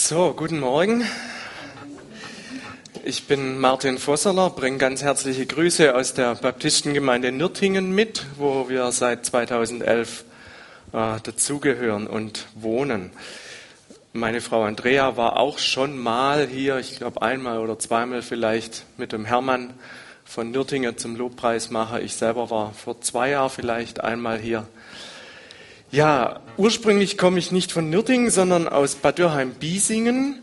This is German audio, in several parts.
So, guten Morgen. Ich bin Martin Vosseler, bringe ganz herzliche Grüße aus der Baptistengemeinde Nürtingen mit, wo wir seit 2011 dazugehören und wohnen. Meine Frau Andrea war auch schon mal hier, ich glaube einmal oder zweimal vielleicht, mit dem Hermann von Nürtingen zum Lobpreismacher. Ich selber war vor 2 Jahren vielleicht einmal hier. Ja, ursprünglich komme ich nicht von Nürtingen, sondern aus Bad Dürheim-Biesingen.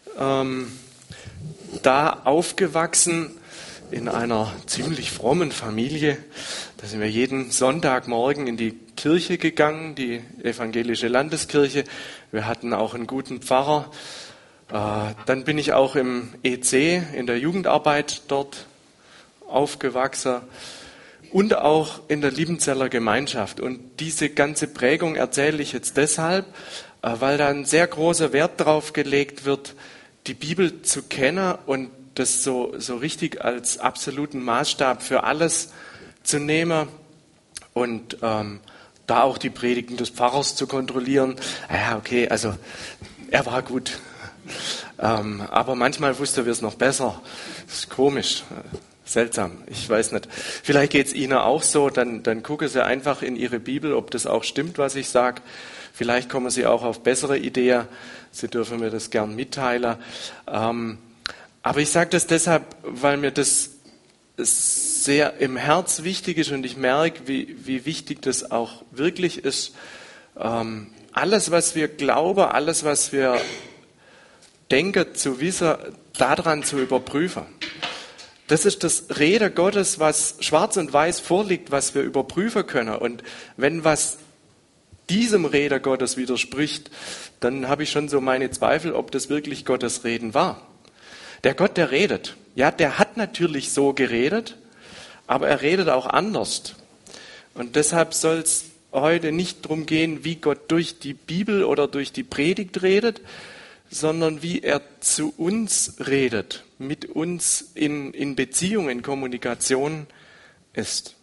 Da aufgewachsen in einer ziemlich frommen Familie. Da sind wir jeden Sonntagmorgen in die Kirche gegangen, die evangelische Landeskirche. Wir hatten auch einen guten Pfarrer. Dann bin ich auch im EC, in der Jugendarbeit dort aufgewachsen. Und auch in der Liebenzeller Gemeinschaft. Und diese ganze Prägung erzähle ich jetzt deshalb, weil da ein sehr großer Wert drauf gelegt wird, die Bibel zu kennen und das so richtig als absoluten Maßstab für alles zu nehmen und da auch die Predigten des Pfarrers zu kontrollieren. Ja, okay, also er war gut. Aber manchmal wussten wir es noch besser. Das ist komisch. Seltsam, ich weiß nicht. Vielleicht geht es Ihnen auch so, dann gucken Sie einfach in Ihre Bibel, ob das auch stimmt, was ich sage. Vielleicht kommen Sie auch auf bessere Ideen. Sie dürfen mir das gern mitteilen. Aber ich sage das deshalb, weil mir das sehr im Herz wichtig ist und ich merke, wie wichtig das auch wirklich ist. Alles, was wir glauben, alles, was wir denken zu wissen, daran zu überprüfen. Das ist das Reden Gottes, was schwarz und weiß vorliegt, was wir überprüfen können. Und wenn was diesem Reden Gottes widerspricht, dann habe ich schon so meine Zweifel, ob das wirklich Gottes Reden war. Der Gott, der redet, ja, der hat natürlich so geredet, aber er redet auch anders. Und deshalb soll es heute nicht darum gehen, wie Gott durch die Bibel oder durch die Predigt redet, sondern wie er zu uns redet, mit uns in Beziehung, in Kommunikation ist.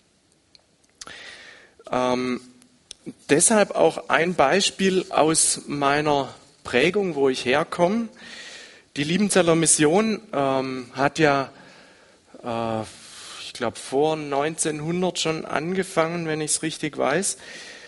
Deshalb auch ein Beispiel aus meiner Prägung, wo ich herkomme. Die Liebenzeller Mission hat ja, ich glaube, vor 1900 schon angefangen, wenn ich es richtig weiß.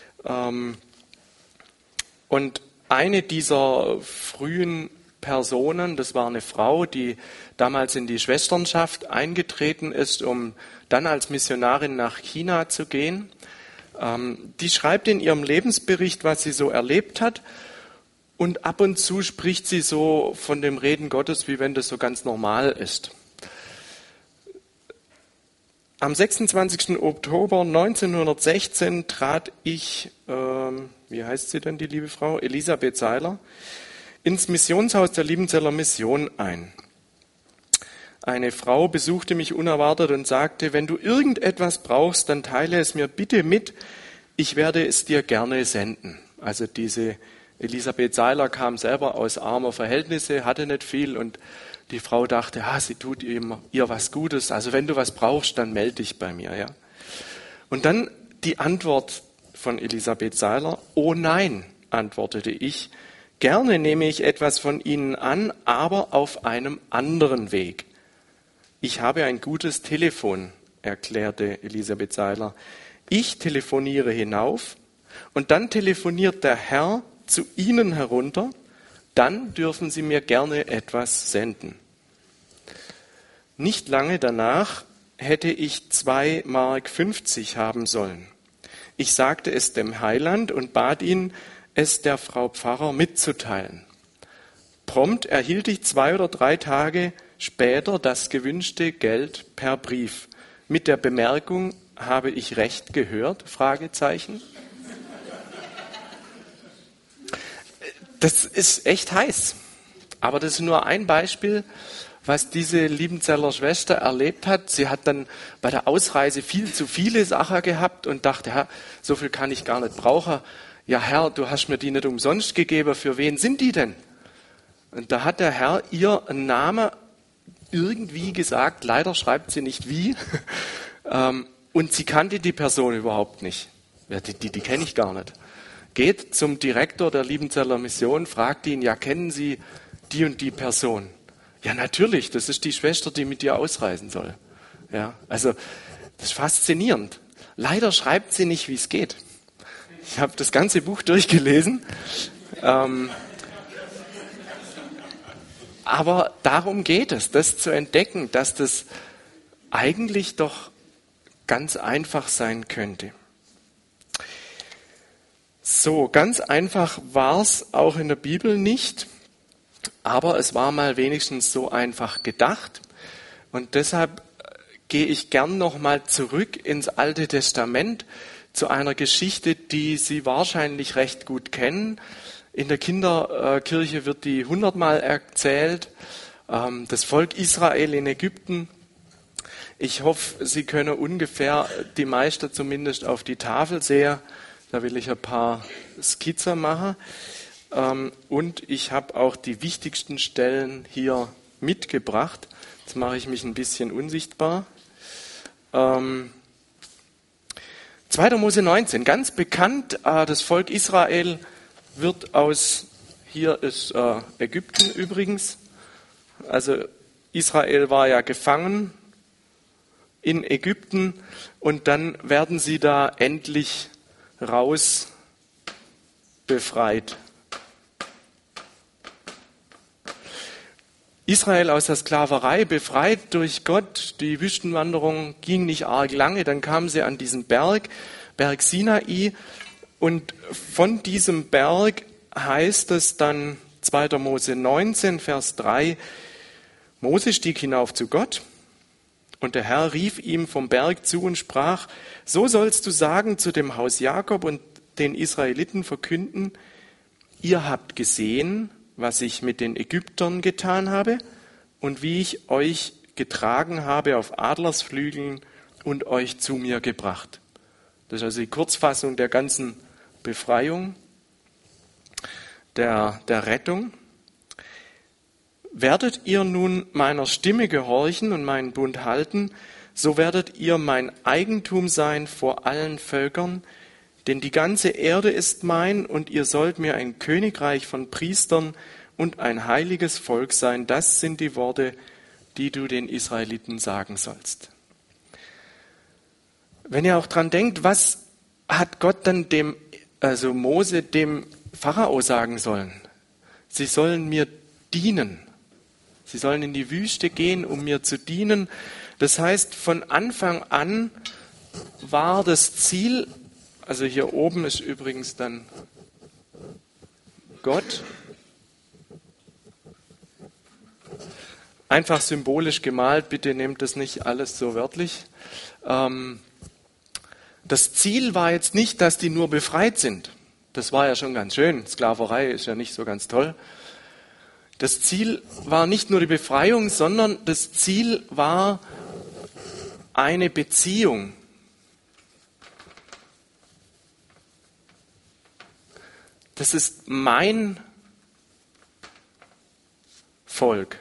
Und eine dieser frühen Personen, das war eine Frau, die damals in die Schwesternschaft eingetreten ist, um dann als Missionarin nach China zu gehen. Die schreibt in ihrem Lebensbericht, was sie so erlebt hat. Und ab und zu spricht sie so von dem Reden Gottes, wie wenn das so ganz normal ist. Am 26. Oktober 1916 trat ich, wie heißt sie denn, die liebe Frau? Elisabeth Seiler, ins Missionshaus der Liebenzeller Mission ein. Eine Frau besuchte mich unerwartet und sagte, wenn du irgendetwas brauchst, dann teile es mir bitte mit, ich werde es dir gerne senden. Also diese Elisabeth Seiler kam selber aus armer Verhältnisse, hatte nicht viel und die Frau dachte, sie tut ihr was Gutes, also wenn du was brauchst, dann melde dich bei mir. Ja. Und dann die Antwort von Elisabeth Seiler, oh nein, antwortete ich, gerne nehme ich etwas von Ihnen an, aber auf einem anderen Weg. Ich habe ein gutes Telefon, erklärte Elisabeth Seiler. Ich telefoniere hinauf und dann telefoniert der Herr zu Ihnen herunter, dann dürfen Sie mir gerne etwas senden. Nicht lange danach hätte ich 2,50 Mark haben sollen. Ich sagte es dem Heiland und bat ihn, es der Frau Pfarrer mitzuteilen. Prompt erhielt ich 2 oder 3 Tage später das gewünschte Geld per Brief. Mit der Bemerkung, habe ich recht gehört? Fragezeichen. Das ist echt heiß. Aber das ist nur ein Beispiel, was diese Liebenzeller Schwester erlebt hat. Sie hat dann bei der Ausreise viel zu viele Sachen gehabt und dachte, Herr, so viel kann ich gar nicht brauchen. Ja, Herr, du hast mir die nicht umsonst gegeben. Für wen sind die denn? Und da hat der Herr ihr einen Namen irgendwie gesagt. Leider schreibt sie nicht wie. Und sie kannte die Person überhaupt nicht. Ja, die kenne ich gar nicht. geht zum Direktor der Liebenzeller Mission, fragt ihn, ja, kennen Sie die und die Person? Ja, natürlich, das ist die Schwester, die mit dir ausreisen soll. Ja, also das ist faszinierend. Leider schreibt sie nicht, wie es geht. Ich habe das ganze Buch durchgelesen. Aber darum geht es, das zu entdecken, dass das eigentlich doch ganz einfach sein könnte. So, ganz einfach war es auch in der Bibel nicht, aber es war mal wenigstens so einfach gedacht. Und deshalb gehe ich gern nochmal zurück ins Alte Testament zu einer Geschichte, die Sie wahrscheinlich recht gut kennen. In der Kinderkirche wird die 100-mal erzählt. Das Volk Israel in Ägypten. Ich hoffe, Sie können ungefähr die meiste zumindest auf die Tafel sehen. Da will ich ein paar Skizzen machen. Und ich habe auch die wichtigsten Stellen hier mitgebracht. Jetzt mache ich mich ein bisschen unsichtbar. 2. Mose 19, ganz bekannt, das Volk Israel wird hier ist Ägypten übrigens, also Israel war ja gefangen in Ägypten und dann werden sie da endlich raus befreit. Israel aus der Sklaverei befreit durch Gott. Die Wüstenwanderung ging nicht arg lange. Dann kamen sie an diesen Berg Sinai. Und von diesem Berg heißt es dann 2. Mose 19, Vers 3, Mose stieg hinauf zu Gott und der Herr rief ihm vom Berg zu und sprach, so sollst du sagen zu dem Haus Jakob und den Israeliten verkünden, ihr habt gesehen, was ich mit den Ägyptern getan habe und wie ich euch getragen habe auf Adlersflügeln und euch zu mir gebracht. Das ist also die Kurzfassung der ganzen Befreiung, der Rettung. Werdet ihr nun meiner Stimme gehorchen und meinen Bund halten, so werdet ihr mein Eigentum sein vor allen Völkern, denn die ganze Erde ist mein und ihr sollt mir ein Königreich von Priestern und ein heiliges Volk sein. Das sind die Worte, die du den Israeliten sagen sollst. Wenn ihr auch dran denkt, was hat Gott dann Mose dem Pharao sagen sollen? Sie sollen mir dienen. Sie sollen in die Wüste gehen, um mir zu dienen. Das heißt, von Anfang an war das Ziel, also hier oben ist übrigens dann Gott, einfach symbolisch gemalt, bitte nehmt das nicht alles so wörtlich. Das Ziel war jetzt nicht, dass die nur befreit sind. Das war ja schon ganz schön. Sklaverei ist ja nicht so ganz toll. Das Ziel war nicht nur die Befreiung, sondern das Ziel war eine Beziehung. Das ist mein Volk.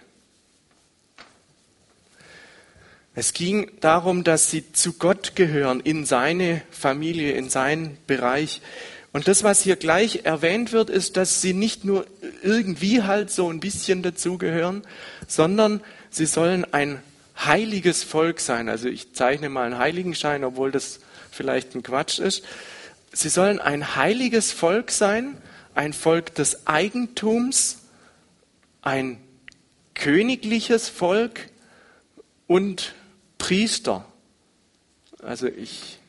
Es ging darum, dass sie zu Gott gehören, in seine Familie, in seinen Bereich. Und das, was hier gleich erwähnt wird, ist, dass sie nicht nur irgendwie halt so ein bisschen dazugehören, sondern sie sollen ein heiliges Volk sein. Also ich zeichne mal einen Heiligenschein, obwohl das vielleicht ein Quatsch ist. Sie sollen ein heiliges Volk sein, ein Volk des Eigentums, ein königliches Volk und Priester. Also ich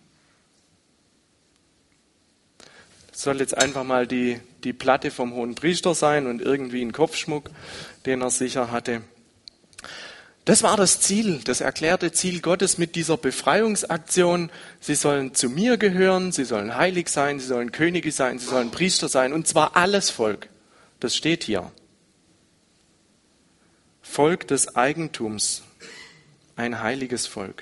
soll jetzt einfach mal die Platte vom hohen Priester sein und irgendwie ein Kopfschmuck, den er sicher hatte. Das war das Ziel, das erklärte Ziel Gottes mit dieser Befreiungsaktion. Sie sollen zu mir gehören, sie sollen heilig sein, sie sollen Könige sein, sie sollen Priester sein, und zwar alles Volk. Das steht hier. Volk des Eigentums, ein heiliges Volk.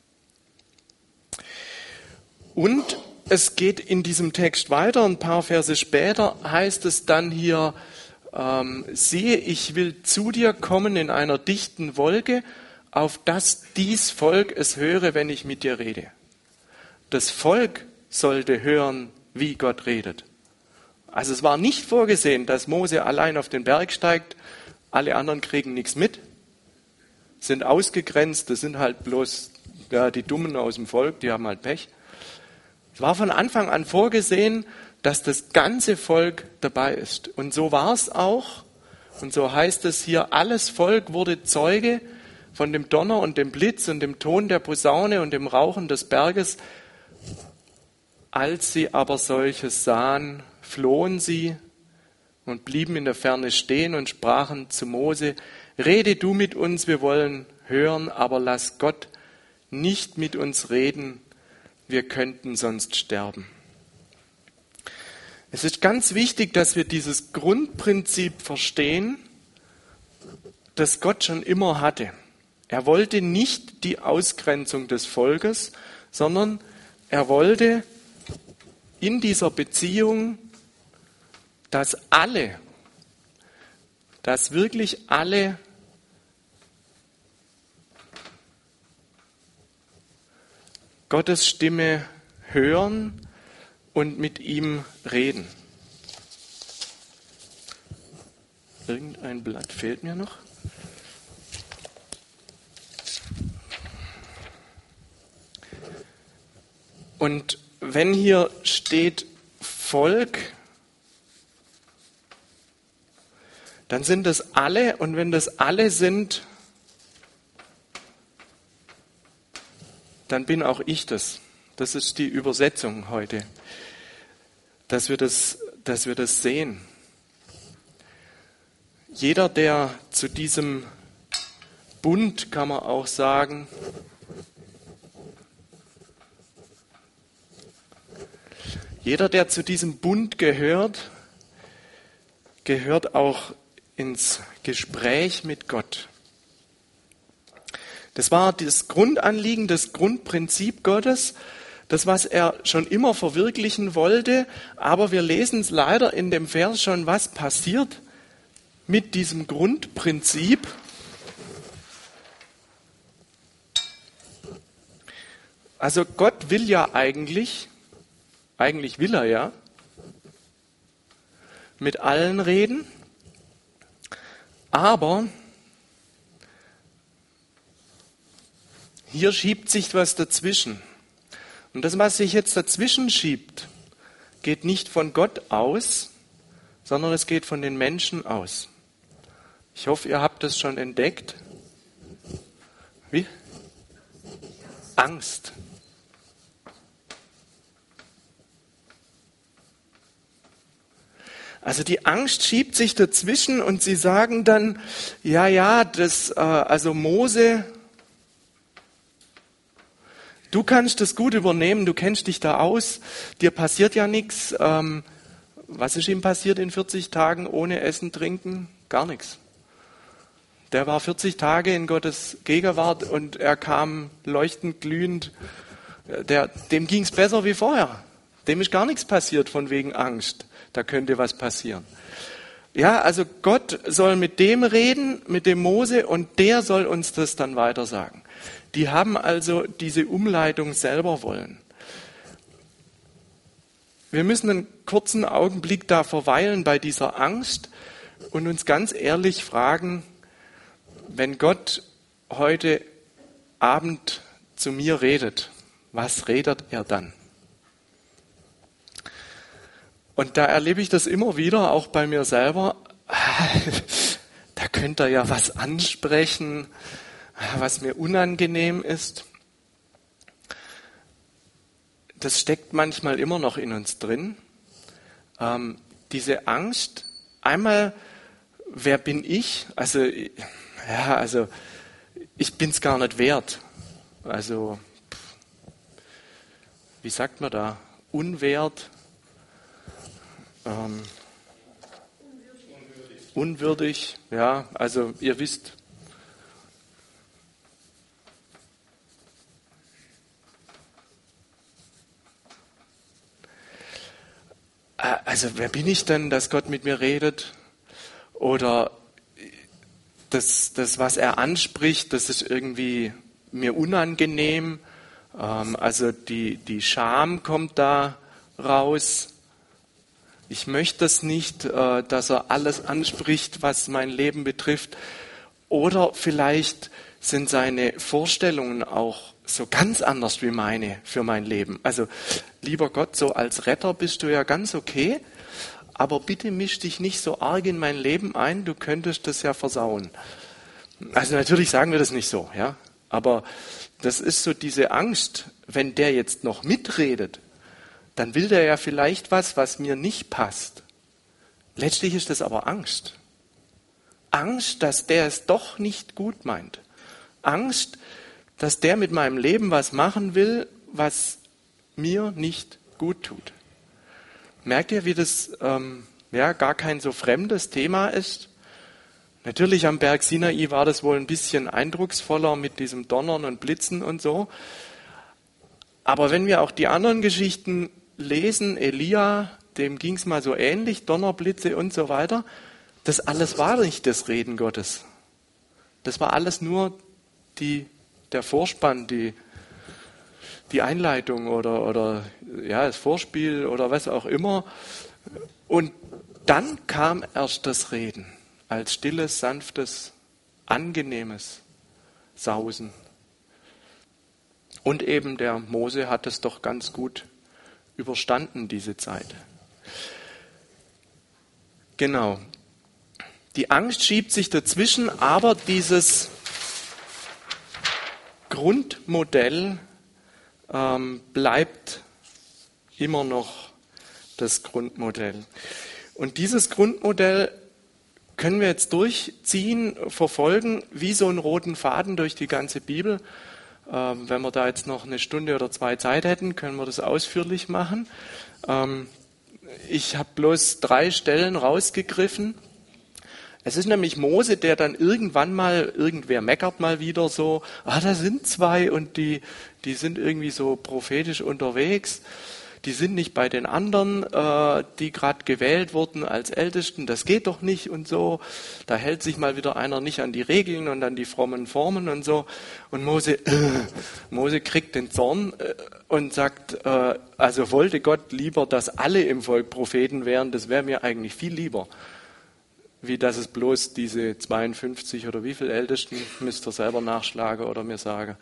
Und es geht in diesem Text weiter, ein paar Verse später heißt es dann hier, siehe, ich will zu dir kommen in einer dichten Wolke, auf dass dies Volk es höre, wenn ich mit dir rede. Das Volk sollte hören, wie Gott redet. Also es war nicht vorgesehen, dass Mose allein auf den Berg steigt, alle anderen kriegen nichts mit, sind ausgegrenzt, das sind halt bloß die Dummen aus dem Volk, die haben halt Pech. Es war von Anfang an vorgesehen, dass das ganze Volk dabei ist. Und so war es auch. Und so heißt es hier, alles Volk wurde Zeuge von dem Donner und dem Blitz und dem Ton der Posaune und dem Rauchen des Berges. Als sie aber solches sahen, flohen sie und blieben in der Ferne stehen und sprachen zu Mose, rede du mit uns, wir wollen hören, aber lass Gott nicht mit uns reden, wir könnten sonst sterben. Es ist ganz wichtig, dass wir dieses Grundprinzip verstehen, das Gott schon immer hatte. Er wollte nicht die Ausgrenzung des Volkes, sondern er wollte in dieser Beziehung, dass wirklich alle Gottes Stimme hören und mit ihm reden. Irgendein Blatt fehlt mir noch. Und wenn hier steht Volk, dann sind das alle, und wenn das alle sind, dann bin auch ich das. Das ist die Übersetzung heute, dass wir das sehen. Jeder, der zu diesem Bund, kann man auch sagen, jeder, der zu diesem Bund gehört, gehört auch ins Gespräch mit Gott. Das war das Grundanliegen, das Grundprinzip Gottes, das, was er schon immer verwirklichen wollte. Aber wir lesen es leider in dem Vers schon, was passiert mit diesem Grundprinzip. Also Gott will ja eigentlich will er ja mit allen reden, aber hier schiebt sich was dazwischen. Und das, was sich jetzt dazwischen schiebt, geht nicht von Gott aus, sondern es geht von den Menschen aus. Ich hoffe, ihr habt das schon entdeckt. Wie? Angst. Also die Angst schiebt sich dazwischen und sie sagen dann, also Mose, du kannst das gut übernehmen, du kennst dich da aus, dir passiert ja nichts. Was ist ihm passiert in 40 Tagen ohne Essen, Trinken? Gar nichts. Der war 40 Tage in Gottes Gegenwart und er kam leuchtend, glühend. Dem ging es besser wie vorher. Dem ist gar nichts passiert von wegen Angst. Da könnte was passieren. Ja, also Gott soll mit dem reden, mit dem Mose, und der soll uns das dann weiter sagen. Die haben also diese Umleitung selber wollen. Wir müssen einen kurzen Augenblick da verweilen bei dieser Angst und uns ganz ehrlich fragen, wenn Gott heute Abend zu mir redet, was redet er dann? Und da erlebe ich das immer wieder, auch bei mir selber. Da könnte er ja was ansprechen, was mir unangenehm ist. Das steckt manchmal immer noch in uns drin. Diese Angst, einmal, wer bin ich? Also ich bin es gar nicht wert. Also, wie sagt man da? Unwert. Unwürdig, ja, also ihr wisst. Also wer bin ich denn, dass Gott mit mir redet? Oder das was er anspricht, das ist irgendwie mir unangenehm. Also die Scham kommt da raus. Ich möchte es nicht, dass er alles anspricht, was mein Leben betrifft. Oder vielleicht sind seine Vorstellungen auch so ganz anders wie meine für mein Leben. Also, lieber Gott, so als Retter bist du ja ganz okay, aber bitte misch dich nicht so arg in mein Leben ein, du könntest das ja versauen. Also natürlich sagen wir das nicht so, ja, aber das ist so diese Angst, wenn der jetzt noch mitredet, dann will der ja vielleicht was mir nicht passt. Letztlich ist das aber Angst. Angst, dass der es doch nicht gut meint. Angst, dass der mit meinem Leben was machen will, was mir nicht gut tut. Merkt ihr, wie das gar kein so fremdes Thema ist? Natürlich am Berg Sinai war das wohl ein bisschen eindrucksvoller mit diesem Donnern und Blitzen und so. Aber wenn wir auch die anderen Geschichten lesen, Elia, dem ging es mal so ähnlich, Donnerblitze und so weiter, das alles war nicht das Reden Gottes. Das war alles nur der Vorspann, die Einleitung oder das Vorspiel oder was auch immer. Und dann kam erst das Reden als stilles, sanftes, angenehmes Sausen. Und eben der Mose hat es doch ganz gut überstanden, diese Zeit. Genau. Die Angst schiebt sich dazwischen, aber dieses Grundmodell bleibt immer noch das Grundmodell. Und dieses Grundmodell können wir jetzt durchziehen, verfolgen, wie so einen roten Faden durch die ganze Bibel. Wenn wir da jetzt noch eine Stunde oder zwei Zeit hätten, können wir das ausführlich machen. Ich habe bloß 3 Stellen rausgegriffen. Es ist nämlich Mose, der dann irgendwer meckert mal wieder so, da sind 2 und die sind irgendwie so prophetisch unterwegs. Die sind nicht bei den anderen, die gerade gewählt wurden als Ältesten. Das geht doch nicht und so. Da hält sich mal wieder einer nicht an die Regeln und an die frommen Formen und so. Und Mose kriegt den Zorn und sagt, also wollte Gott lieber, dass alle im Volk Propheten wären. Das wäre mir eigentlich viel lieber, wie dass es bloß diese 52 oder wie viel Ältesten, müsst ihr selber nachschlagen oder mir sagen.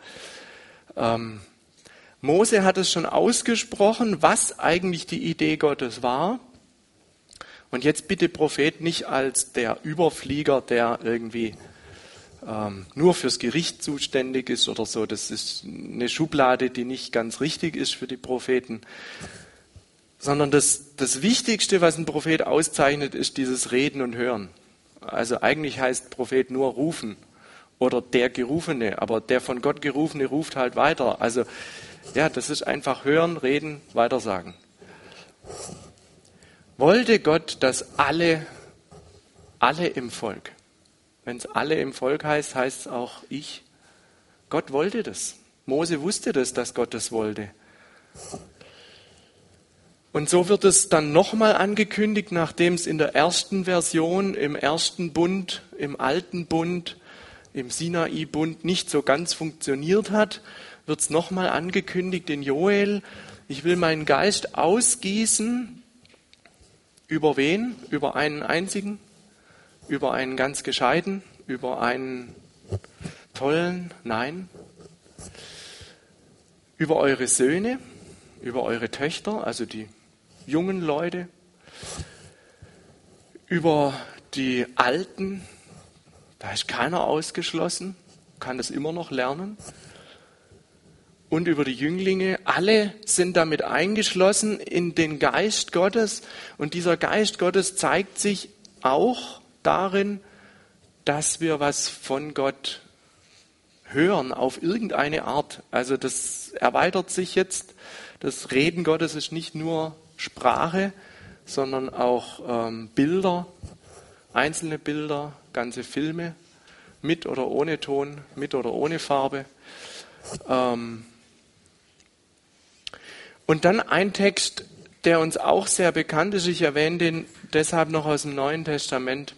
Mose hat es schon ausgesprochen, was eigentlich die Idee Gottes war. Und jetzt bitte Prophet nicht als der Überflieger, der irgendwie nur fürs Gericht zuständig ist oder so. Das ist eine Schublade, die nicht ganz richtig ist für die Propheten. Sondern das Wichtigste, was ein Prophet auszeichnet, ist dieses Reden und Hören. Also eigentlich heißt Prophet nur rufen oder der Gerufene, aber der von Gott Gerufene ruft halt weiter. Also ja, das ist einfach hören, reden, weitersagen. Wollte Gott, dass alle im Volk, wenn es alle im Volk heißt, heißt es auch ich. Gott wollte das. Mose wusste das, dass Gott das wollte. Und so wird es dann nochmal angekündigt, nachdem es in der ersten Version, im ersten Bund, im alten Bund, im Sinai-Bund nicht so ganz funktioniert hat, wird es nochmal angekündigt in Joel, ich will meinen Geist ausgießen. Über wen? Über einen einzigen? Über einen ganz gescheiten? Über einen tollen? Nein. Über eure Söhne, über eure Töchter, also die jungen Leute, über die Alten, da ist keiner ausgeschlossen, kann das immer noch lernen. Und über die Jünglinge, alle sind damit eingeschlossen in den Geist Gottes. Und dieser Geist Gottes zeigt sich auch darin, dass wir was von Gott hören, auf irgendeine Art. Also das erweitert sich jetzt. Das Reden Gottes ist nicht nur Sprache, sondern auch Bilder, einzelne Bilder, ganze Filme, mit oder ohne Ton, mit oder ohne Farbe. Und dann ein Text, der uns auch sehr bekannt ist, ich erwähne den deshalb noch aus dem Neuen Testament,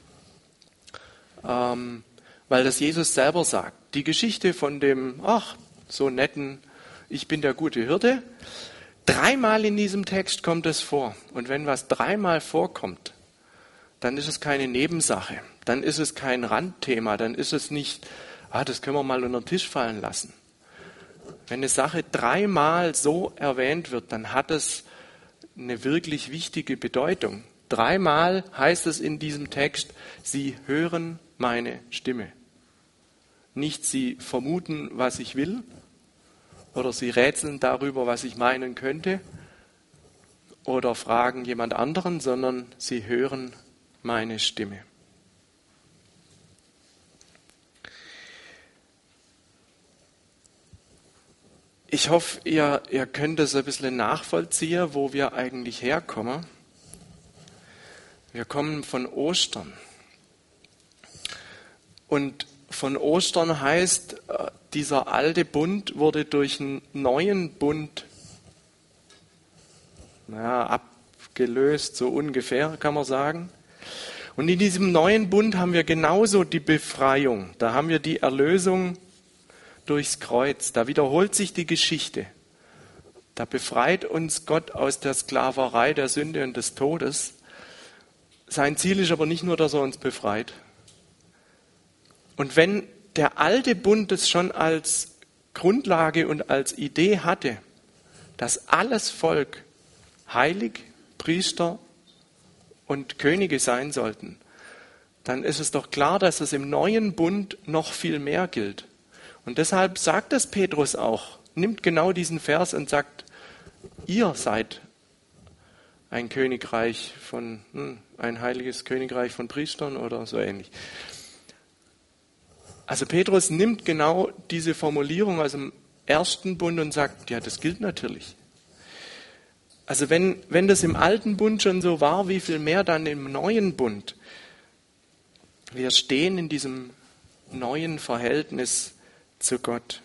weil das Jesus selber sagt. Die Geschichte von dem, so netten, ich bin der gute Hirte, Dreimal in diesem Text kommt es vor. Und wenn was dreimal vorkommt, dann ist es keine Nebensache. Dann ist es kein Randthema. Dann ist es nicht, das können wir mal unter den Tisch fallen lassen. Wenn eine Sache dreimal so erwähnt wird, dann hat es eine wirklich wichtige Bedeutung. Dreimal heißt es in diesem Text, sie hören meine Stimme. Nicht sie vermuten, was ich will, oder sie rätseln darüber, was ich meinen könnte, oder fragen jemand anderen, sondern sie hören meine Stimme. Ich hoffe, ihr könnt das ein bisschen nachvollziehen, wo wir eigentlich herkommen. Wir kommen von Ostern. Und von Ostern heißt, dieser alte Bund wurde durch einen neuen Bund abgelöst, so ungefähr kann man sagen. Und in diesem neuen Bund haben wir genauso die Befreiung. Da haben wir die Erlösung durchs Kreuz. Da wiederholt sich die Geschichte. Da befreit uns Gott aus der Sklaverei der Sünde und des Todes. Sein Ziel ist aber nicht nur, dass er uns befreit. Und wenn der alte Bund es schon als Grundlage und als Idee hatte, dass alles Volk heilig, Priester und Könige sein sollten, dann ist es doch klar, dass es im neuen Bund noch viel mehr gilt. Und deshalb sagt es Petrus auch, nimmt genau diesen Vers und sagt, ihr seid ein Königreich ein heiliges Königreich von Priestern oder so ähnlich. Also Petrus nimmt genau diese Formulierung aus dem ersten Bund und sagt, ja, das gilt natürlich. Also wenn das im alten Bund schon so war, wie viel mehr dann im neuen Bund? Wir stehen in diesem neuen Verhältnis zu Gott.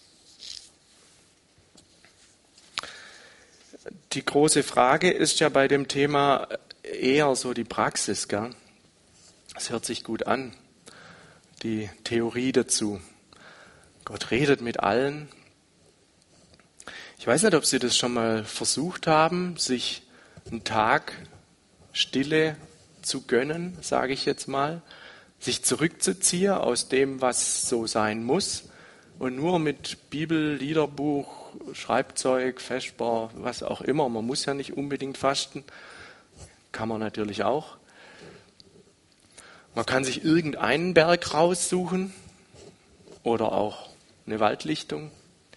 Die große Frage ist ja bei dem Thema eher so die Praxis, gell? Es hört sich gut an, die Theorie dazu. Gott redet mit allen. Ich weiß nicht, ob Sie das schon mal versucht haben, sich einen Tag Stille zu gönnen, sage ich jetzt mal, sich zurückzuziehen aus dem, was so sein muss und nur mit Bibel, Liederbuch, Schreibzeug, Vesper, was auch immer, man muss ja nicht unbedingt fasten, kann man natürlich auch. Man kann sich irgendeinen Berg raussuchen oder auch eine Waldlichtung.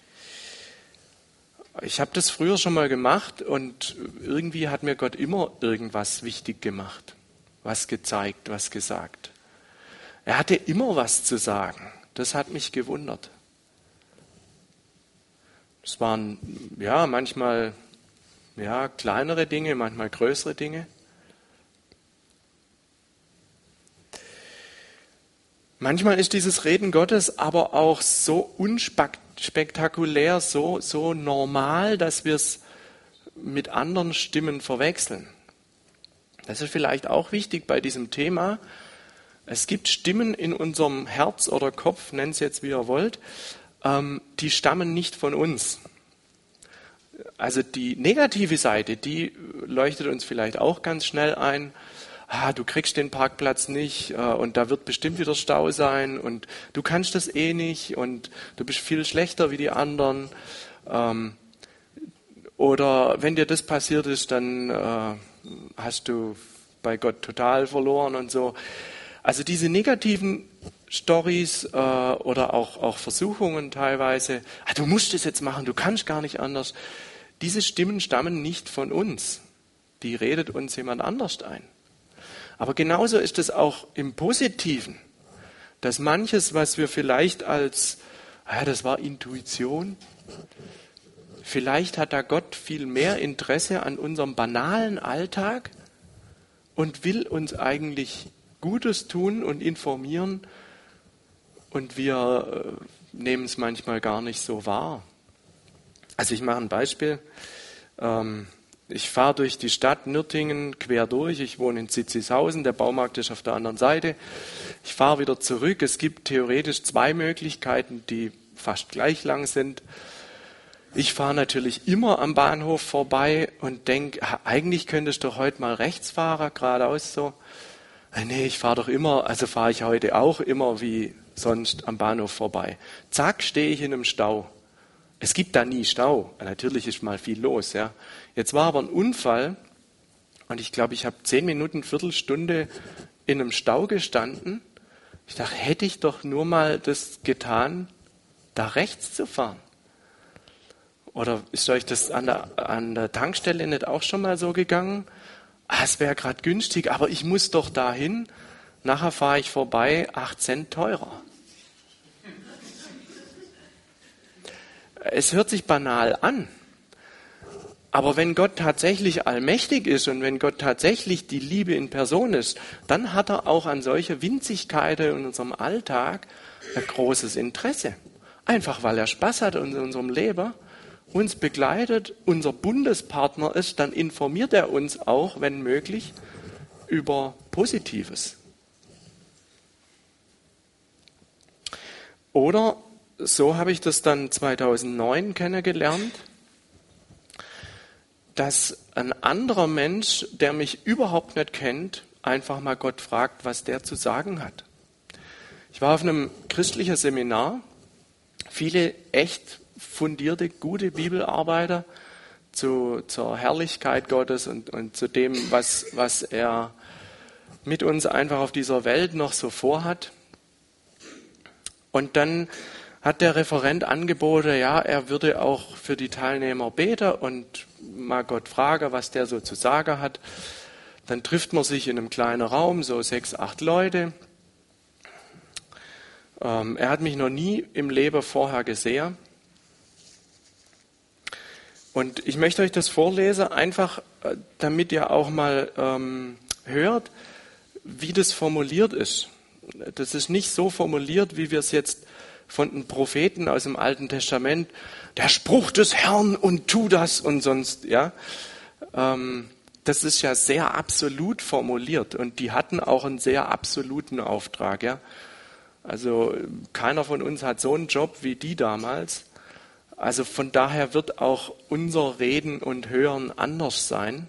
Ich habe das früher schon mal gemacht und irgendwie hat mir Gott immer irgendwas wichtig gemacht, was gezeigt, was gesagt. Er hatte immer was zu sagen. Das hat mich gewundert. Es waren manchmal kleinere Dinge, manchmal größere Dinge. Manchmal ist dieses Reden Gottes aber auch so unspektakulär, so normal, dass wir es mit anderen Stimmen verwechseln. Das ist vielleicht auch wichtig bei diesem Thema. Es gibt Stimmen in unserem Herz oder Kopf, nennt es jetzt wie ihr wollt, die stammen nicht von uns. Also die negative Seite, die leuchtet uns vielleicht auch ganz schnell ein. Du kriegst den Parkplatz nicht und da wird bestimmt wieder Stau sein und du kannst das eh nicht und du bist viel schlechter wie die anderen. Oder wenn dir das passiert ist, dann hast du bei Gott total verloren und so. Also diese negativen Storys oder auch Versuchungen teilweise, du musst es jetzt machen, du kannst gar nicht anders. Diese Stimmen stammen nicht von uns. Die redet uns jemand anders ein. Aber genauso ist es auch im Positiven, dass manches, was wir vielleicht als, das war Intuition, vielleicht hat da Gott viel mehr Interesse an unserem banalen Alltag und will uns eigentlich Gutes tun und informieren und wir nehmen es manchmal gar nicht so wahr. Also ich mache ein Beispiel. Ich fahre durch die Stadt Nürtingen quer durch. Ich wohne in Zitzishausen, der Baumarkt ist auf der anderen Seite. Ich fahre wieder zurück. Es gibt theoretisch 2 Möglichkeiten, die fast gleich lang sind. Ich fahre natürlich immer am Bahnhof vorbei und denke, eigentlich könntest du doch heute mal rechts fahren, geradeaus so. Nee, ich fahre doch immer, also fahre ich heute auch immer wie sonst am Bahnhof vorbei. Zack, stehe ich in einem Stau. Es gibt da nie Stau. Natürlich ist mal viel los. Ja. Jetzt war aber ein Unfall und ich glaube, ich habe 10 Minuten, Viertelstunde in einem Stau gestanden. Ich dachte, hätte ich doch nur mal das getan, da rechts zu fahren. Oder ist euch das an der Tankstelle nicht auch schon mal so gegangen? Es wäre gerade günstig, aber ich muss doch dahin. Nachher fahre ich vorbei, 8 Cent teurer. Es hört sich banal an. Aber wenn Gott tatsächlich allmächtig ist und wenn Gott tatsächlich die Liebe in Person ist, dann hat er auch an solche Winzigkeiten in unserem Alltag ein großes Interesse. Einfach weil er Spaß hat in unserem Leben, uns begleitet, unser Bundespartner ist, dann informiert er uns auch, wenn möglich, über Positives. Oder so habe ich das dann 2009 kennengelernt, dass ein anderer Mensch, der mich überhaupt nicht kennt, einfach mal Gott fragt, was der zu sagen hat. Ich war auf einem christlichen Seminar, viele echt fundierte, gute Bibelarbeiter zur Herrlichkeit Gottes und zu dem, was er mit uns einfach auf dieser Welt noch so vorhat. Und dann hat der Referent angeboten, ja, er würde auch für die Teilnehmer beten und mal Gott fragen, was der so zu sagen hat. Dann trifft man sich in einem kleinen Raum, so 6, 8 Leute. Er hat mich noch nie im Leben vorher gesehen. Und ich möchte euch das vorlesen, einfach damit ihr auch mal hört, wie das formuliert ist. Das ist nicht so formuliert, wie wir es jetzt von den Propheten aus dem Alten Testament, der Spruch des Herrn und tu das und sonst, ja. Das ist ja sehr absolut formuliert und die hatten auch einen sehr absoluten Auftrag, ja. Also keiner von uns hat so einen Job wie die damals. Also von daher wird auch unser Reden und Hören anders sein.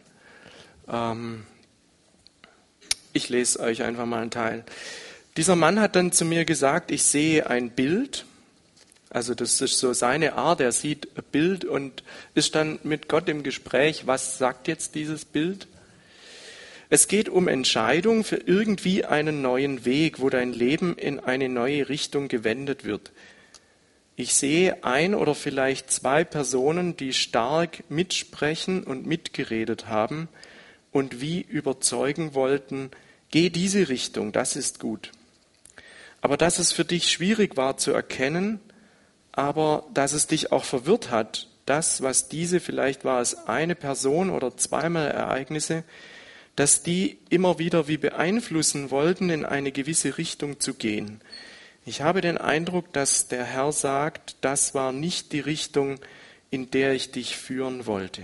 Ich lese euch einfach mal einen Teil. Dieser Mann hat dann zu mir gesagt, ich sehe ein Bild. Also das ist so seine Art, er sieht ein Bild und ist dann mit Gott im Gespräch, was sagt jetzt dieses Bild? Es geht um Entscheidung für irgendwie einen neuen Weg, wo dein Leben in eine neue Richtung gewendet wird. Ich sehe 1 oder vielleicht 2 Personen, die stark mitsprechen und mitgeredet haben und wie überzeugen wollten, geh diese Richtung, das ist gut. Aber dass es für dich schwierig war zu erkennen, aber dass es dich auch verwirrt hat, das, was diese, vielleicht war es eine Person oder zweimal Ereignisse, dass die immer wieder wie beeinflussen wollten, in eine gewisse Richtung zu gehen. Ich habe den Eindruck, dass der Herr sagt, das war nicht die Richtung, in der ich dich führen wollte.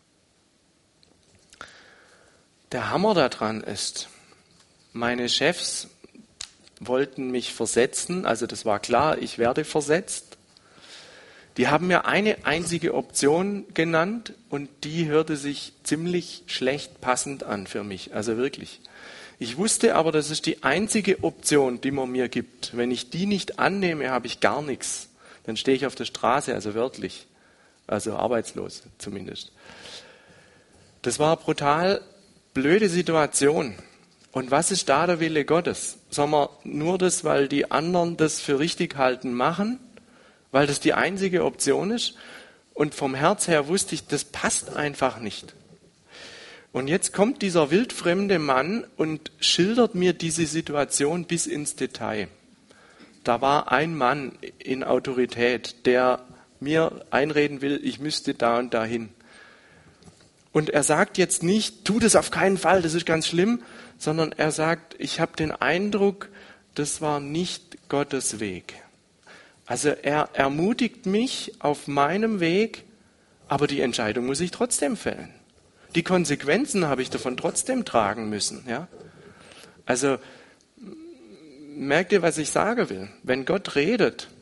Der Hammer daran ist, meine Chefs wollten mich versetzen, also das war klar, ich werde versetzt. Die haben mir eine einzige Option genannt und die hörte sich ziemlich schlecht passend an für mich, also wirklich. Ich wusste aber, das ist die einzige Option, die man mir gibt. Wenn ich die nicht annehme, habe ich gar nichts. Dann stehe ich auf der Straße, also wörtlich, also arbeitslos zumindest. Das war eine brutal blöde Situation. Und was ist da der Wille Gottes? Sollen wir nur das, weil die anderen das für richtig halten, machen? Weil das die einzige Option ist? Und vom Herz her wusste ich, das passt einfach nicht. Und jetzt kommt dieser wildfremde Mann und schildert mir diese Situation bis ins Detail. Da war ein Mann in Autorität, der mir einreden will, ich müsste da und dahin. Und er sagt jetzt nicht, tu das auf keinen Fall, das ist ganz schlimm, sondern er sagt, ich habe den Eindruck, das war nicht Gottes Weg. Also er ermutigt mich auf meinem Weg, aber die Entscheidung muss ich trotzdem fällen. Die Konsequenzen habe ich davon trotzdem tragen müssen. Ja? Also merkt ihr, was ich sagen will? Wenn Gott redet,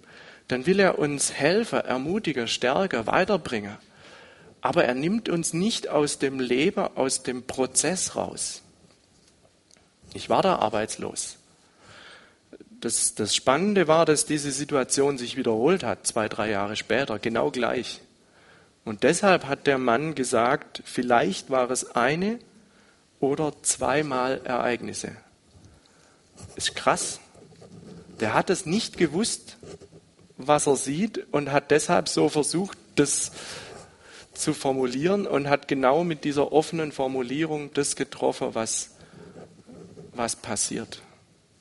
dann will er uns helfen, ermutigen, stärken, weiterbringen. Aber er nimmt uns nicht aus dem Leben, aus dem Prozess raus. Ich war da arbeitslos. Das Spannende war, dass diese Situation sich wiederholt hat, 2, 3 Jahre später, genau gleich. Und deshalb hat der Mann gesagt, vielleicht war es eine oder zweimal Ereignisse. Ist krass. Der hat es nicht gewusst, was er sieht, und hat deshalb so versucht, das zu formulieren, und hat genau mit dieser offenen Formulierung das getroffen, was passiert.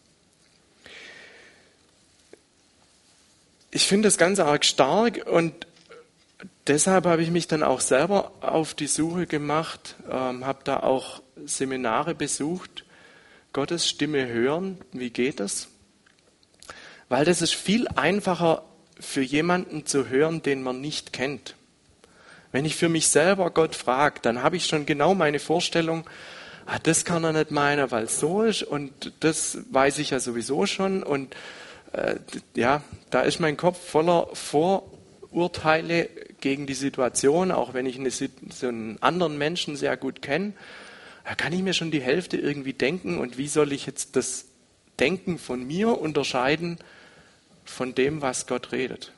Ich finde das ganz arg stark, und deshalb habe ich mich dann auch selber auf die Suche gemacht, habe da auch Seminare besucht, Gottes Stimme hören, wie geht das? Weil das ist viel einfacher für jemanden zu hören, den man nicht kennt. Wenn ich für mich selber Gott frage, dann habe ich schon genau meine Vorstellung, das kann er nicht meinen, weil es so ist, und das weiß ich ja sowieso schon, und da ist mein Kopf voller Vorurteile gegen die Situation, auch wenn ich so einen anderen Menschen sehr gut kenne, da kann ich mir schon die Hälfte irgendwie denken, und wie soll ich jetzt das Denken von mir unterscheiden von dem, was Gott redet?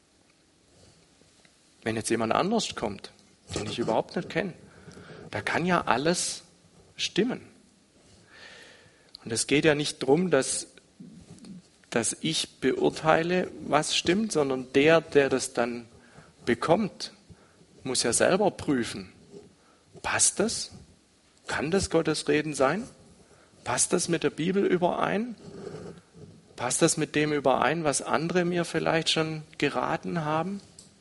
Wenn jetzt jemand anders kommt, den ich überhaupt nicht kenne, da kann ja alles stimmen. Und es geht ja nicht darum, dass ich beurteile, was stimmt, sondern der das dann bekommt, muss ja selber prüfen. Passt das? Kann das Gottes Reden sein? Passt das mit der Bibel überein? Passt das mit dem überein, was andere mir vielleicht schon geraten haben?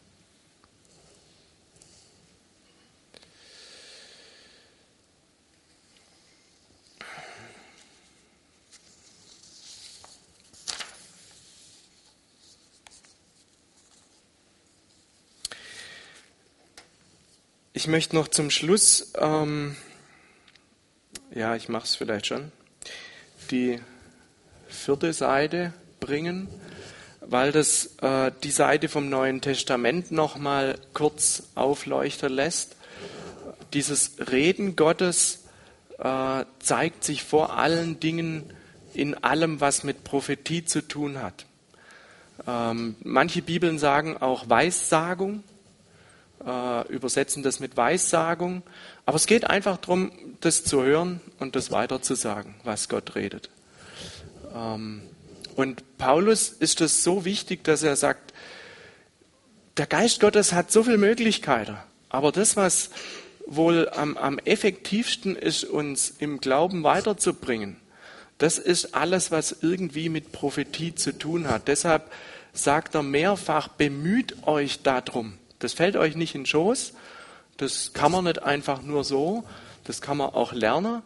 Ich möchte noch zum Schluss, ich mache es vielleicht schon, die 4. Seite bringen, weil das die Seite vom Neuen Testament nochmal kurz aufleuchten lässt. Dieses Reden Gottes zeigt sich vor allen Dingen in allem, was mit Prophetie zu tun hat. Manche Bibeln sagen auch Weissagung, übersetzen das mit Weissagung. Aber es geht einfach darum, das zu hören und das weiterzusagen, was Gott redet. Und Paulus ist es so wichtig, dass er sagt, der Geist Gottes hat so viele Möglichkeiten, aber das, was wohl am effektivsten ist, uns im Glauben weiterzubringen, das ist alles, was irgendwie mit Prophetie zu tun hat. Deshalb sagt er mehrfach, bemüht euch darum. Das fällt euch nicht in den Schoß, das kann man nicht einfach nur so, das kann man auch lernen.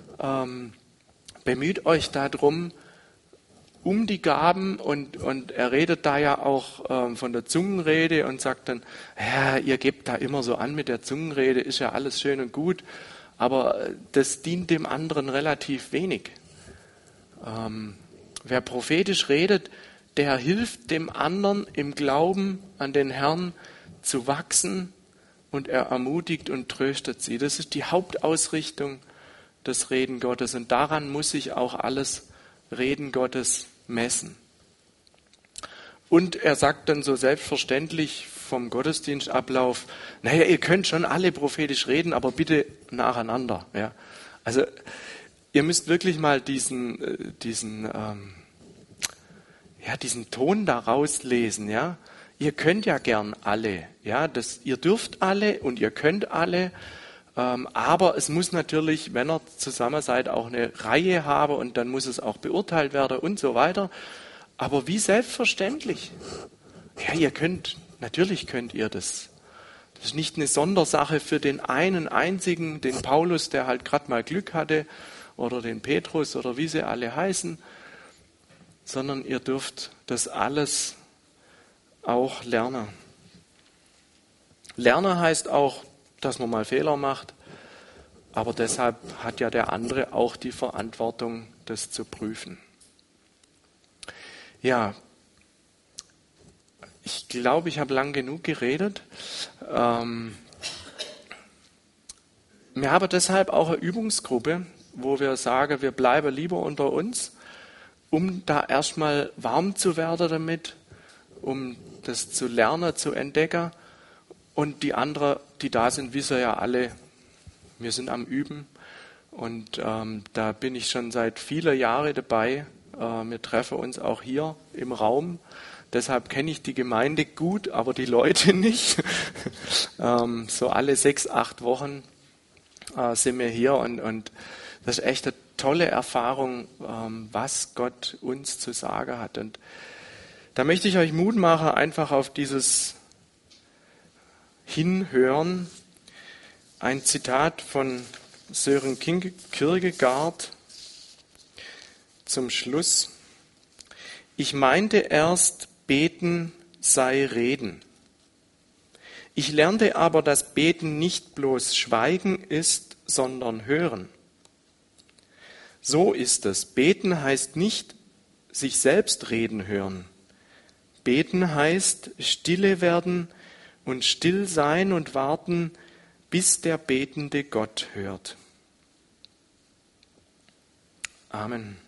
Bemüht euch darum, um die Gaben, und er redet da ja auch von der Zungenrede und sagt dann, ja, ihr gebt da immer so an mit der Zungenrede, ist ja alles schön und gut, aber das dient dem anderen relativ wenig. Wer prophetisch redet, der hilft dem anderen im Glauben an den Herrn zu wachsen, und er ermutigt und tröstet sie. Das ist die Hauptausrichtung des Reden Gottes, und daran muss sich auch alles Reden Gottes messen. Und er sagt dann so selbstverständlich vom Gottesdienstablauf, naja, ihr könnt schon alle prophetisch reden, aber bitte nacheinander. Ja. Also ihr müsst wirklich mal diesen Ton daraus lesen, ja. Ihr könnt ja gern alle, ja, ihr dürft alle und ihr könnt alle, aber es muss natürlich, wenn ihr zusammen seid, auch eine Reihe haben, und dann muss es auch beurteilt werden und so weiter. Aber wie selbstverständlich. Ja, natürlich könnt ihr das. Das ist nicht eine Sondersache für den einen einzigen, den Paulus, der halt gerade mal Glück hatte, oder den Petrus oder wie sie alle heißen, sondern ihr dürft das alles auch lernen. Lernen heißt auch, dass man mal Fehler macht, aber deshalb hat ja der andere auch die Verantwortung, das zu prüfen. Ja, Ich glaube, ich habe lang genug geredet. Wir haben deshalb auch eine Übungsgruppe, wo wir sagen, wir bleiben lieber unter uns, um da erstmal warm zu werden damit, um das zu lernen, zu entdecken. Und die anderen, die da sind, wissen ja alle, wir sind am Üben. Und da bin ich schon seit vielen Jahren dabei. Wir treffen uns auch hier im Raum. Deshalb kenne ich die Gemeinde gut, aber die Leute nicht. So alle 6, 8 Wochen sind wir hier. Und das ist echt eine tolle Erfahrung, was Gott uns zu sagen hat. Und da möchte ich euch Mut machen, einfach auf dieses Hinhören. Ein Zitat von Søren Kierkegaard zum Schluss. Ich meinte erst, beten sei reden. Ich lernte aber, dass Beten nicht bloß Schweigen ist, sondern Hören. So ist es. Beten heißt nicht sich selbst reden hören. Beten heißt stille werden und still sein und warten, bis der betende Gott hört. Amen.